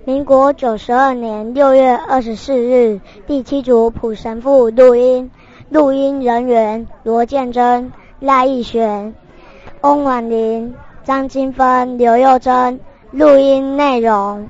民国92年6月24日，第7组普神父录音，录音人员罗建珍、赖义璇、翁婉玲、张金芬、刘佑珍。录音内容：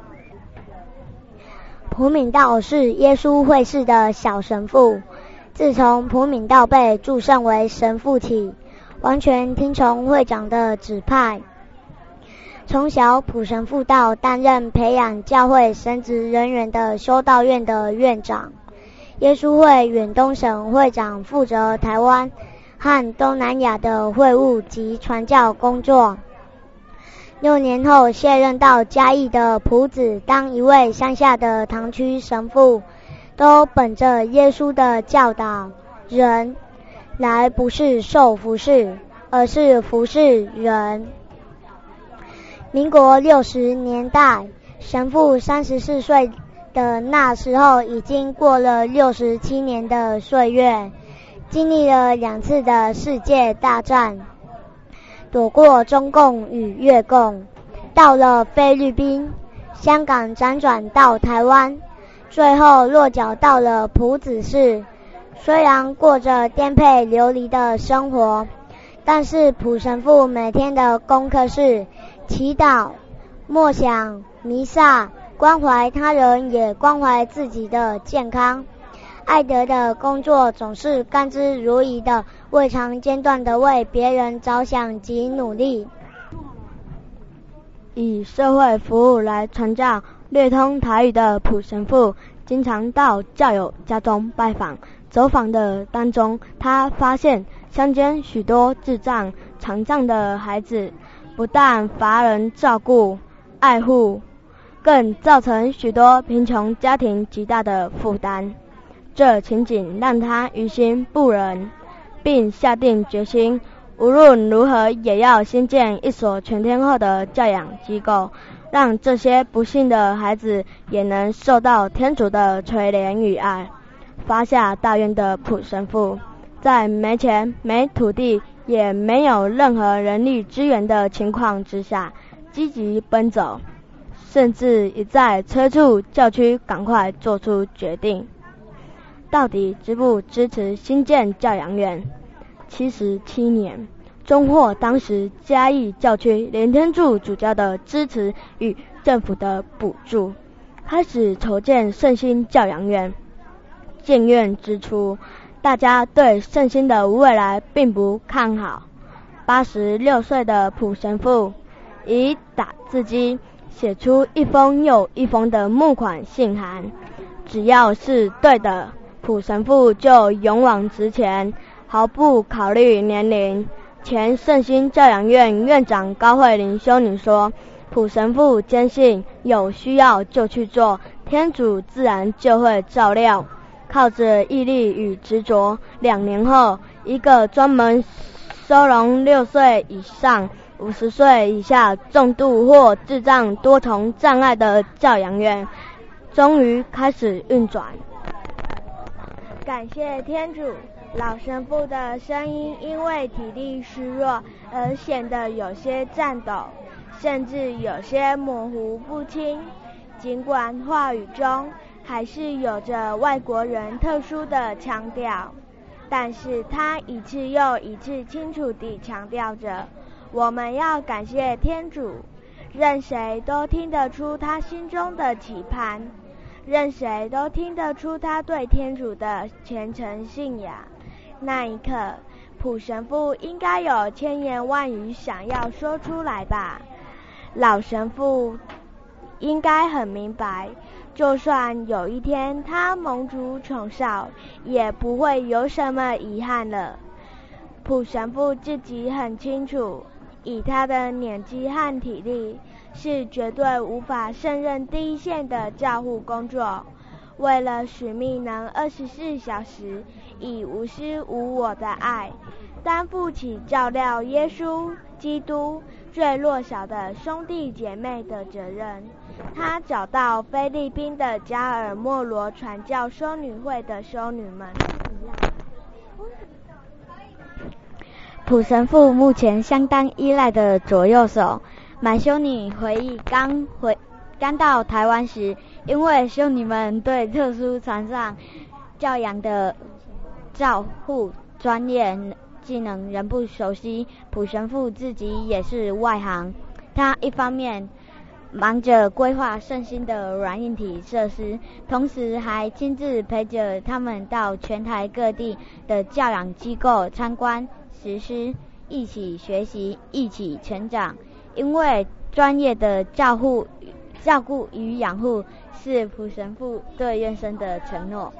普敏道是耶稣会士的小神父，自从普敏道被祝圣为神父起，完全听从会长的指派。从小，普神父道担任培养教会神职人员的修道院的院长，耶稣会远东省会长，负责台湾和东南亚的会务及传教工作。6年后卸任到嘉义的埔子当一位乡下的堂区神父，都本着耶稣的教导，人来不是受服侍，而是服侍人。民国60年代，神父34岁的那时候，已经过了67年的岁月，经历了2次的世界大战，躲过中共与越共，到了菲律宾、香港，辗转到台湾，最后落脚到了埔子市。虽然过着颠沛流离的生活，但是普神父每天的功课是祈祷、默想、弥撒，关怀他人也关怀自己的健康。爱德的工作总是甘之如饴的，未尝间断的为别人着想及努力， 以社会服务来传教。略通台语的普神父经常到教友家中拜访，走访的当中，他发现乡间许多智障、残障的孩子，不但乏人照顾爱护，更造成许多贫穷家庭极大的负担。这情景让他于心不忍，并下定决心，无论如何也要新建一所全天候的教养机构，让这些不幸的孩子也能受到天主的垂怜与爱。发下大愿的普神父，在没钱、没土地，也没有任何人力资源的情况之下，积极奔走，甚至一再催促教区赶快做出决定。到底支不支持新建教养院？77年，终获当时嘉义教区连天柱主教的支持与政府的补助，开始筹建圣心教养院。建院之初，大家对圣心的未来并不看好。86岁的普神父以打字机写出一封又一封的募款信函，只要是对的，普神父就勇往直前，毫不考虑年龄。前圣心教养院院长高慧玲修女说，普神父坚信有需要就去做，天主自然就会照料。靠着毅力与执着，2年后，一个专门收容6岁以上、50岁以下重度或智障多重障碍的教养院终于开始运转。 感谢天主，老神父的声音因为体力虚弱而显得有些颤抖，甚至有些模糊不清。尽管话语中还是有着外国人特殊的腔调，但是他一次又一次清楚地强调着，我们要感谢天主，任谁都听得出他心中的期盼，任谁都听得出他对天主的虔诚信仰。那一刻，普神父应该有千言万语想要说出来吧。老神父应该很明白，就算有一天他蒙主宠少，也不会有什么遗憾了。普神父自己很清楚，以他的年纪和体力，是绝对无法胜任第一线的教护工作。为了使命能24小时以无私无我的爱，担负起照料耶稣基督最弱小的兄弟姐妹的责任。他找到菲律宾的加尔默罗传教修女会的修女们。 普神父目前相当依赖的左右手，马修女回忆刚到台湾时，因为修女们对特殊船上教养的照护专业技能仍不熟悉，普神父自己也是外行，他一方面忙着规划圣心的软硬体设施，同时还亲自陪着他们到全台各地的教养机构参观实施，一起学习，一起成长。因为专业的照顾与养护是普神父对院生的承诺。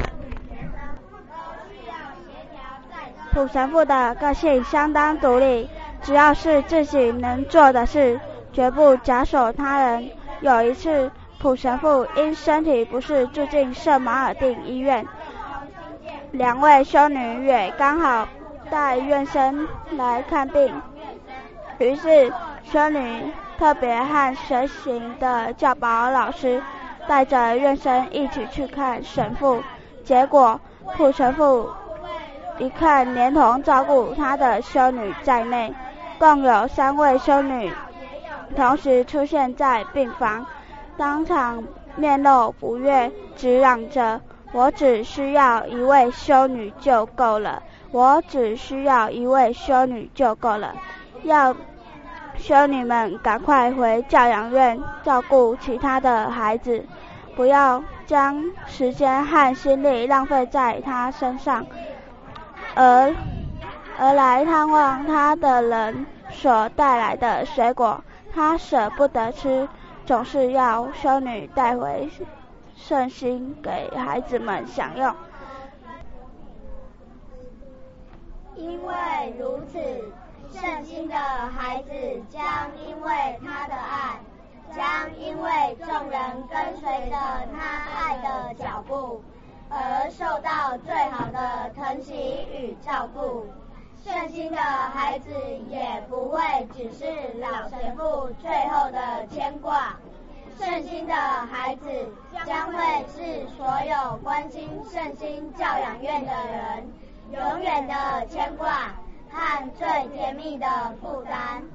普神父的个性相当独立，只要是自己能做的事，绝不假手他人。有一次，普神父因身体不适住进圣马尔定医院，2位修女也刚好带院生来看病，于是修女特别和随行的教保老师带着院生一起去看神父，结果普神父一看，连同照顾他的修女在内，共有3位修女同时出现在病房，当场面露不悦，直嚷着：“我只需要1位修女就够了，我只需要1位修女就够了。”要修女们赶快回教养院照顾其他的孩子，不要将时间和心力浪费在他身上。而来探望他的人所带来的水果，他舍不得吃，总是要修女带回圣心给孩子们享用。 因为如此，圣心的孩子将因为他的爱，将因为众人跟随着他爱的脚步，而受到最好的疼惜与照顾。圣心的孩子也不会只是老神父最后的牵挂，圣心的孩子将会是所有关心圣心教养院的人永远的牵挂和最甜蜜的负担。